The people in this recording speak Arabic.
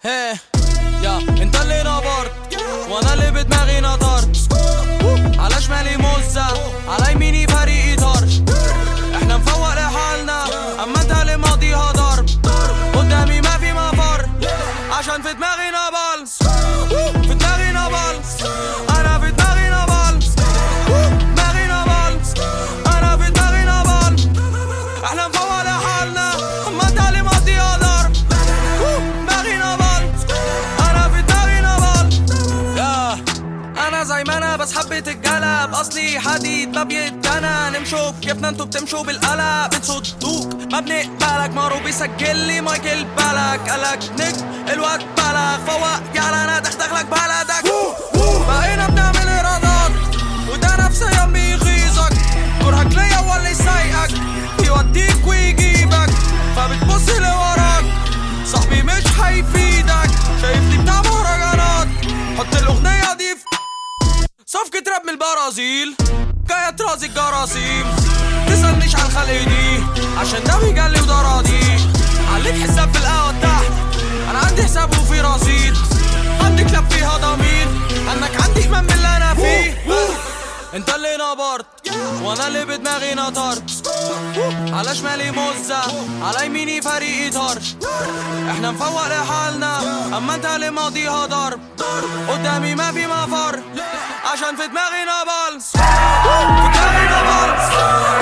هيه يا انت اللي نبرت وانا اللي بدماغي نطرت، على شمالي مزة على يميني فريقي طرش. احنا نفوق لحالنا اما انت اللي ماضيها ضرب، قدامي ما في مفر عشان في دماغي نبل، في دماغي نبل، انا في دماغي نبل، دماغي نبل، انا في دماغي نبل. احنا نفوق لحالنا اما انت اللي ماضيها ضرب، دماغي نبل، انا في دماغي نبل. يا انا زي ما انا بس حبيت الجلب، اصلي حديد ما بيتجنى، نمشوا بكيفنا انتوا بتمشوا بالقلب، بتصدوك ما بنقبلك، مارو بيسجل لي مايكل بالك، قالك نجم الوقت بلغ، فوق يالا انا دخلك بلدك. بقينا بنعمل ايرادات وده نفسيا بيغيظك، كرهك ليا هو اللي سايقك، يوديك ويجيبك فبتبص لوراك، صاحبي مش هيفيدك، شايفني بتاع مهرجانات، حط الاغنية دي في صفقة راب من البرازيل، جاية ترازي الجراثيم، تسألنيش عن خلق دي عشان ده بيجلي وده راضي، عليك حساب في القهوة تحت، انا عندي حساب وفي رصيد، عندي كلاب فيها ضمير، انك عندي ايمان باللي انا فيه. انت اللي نبرت وانا اللي بدماغي نطرت، على شمالي مزة على يميني فريقي طرش. احنا نفوق لحالنا اما انت اللي ماضيها ضرب، قدامي ما في مفر عشان في دماغي نبل، في دماغي نبل.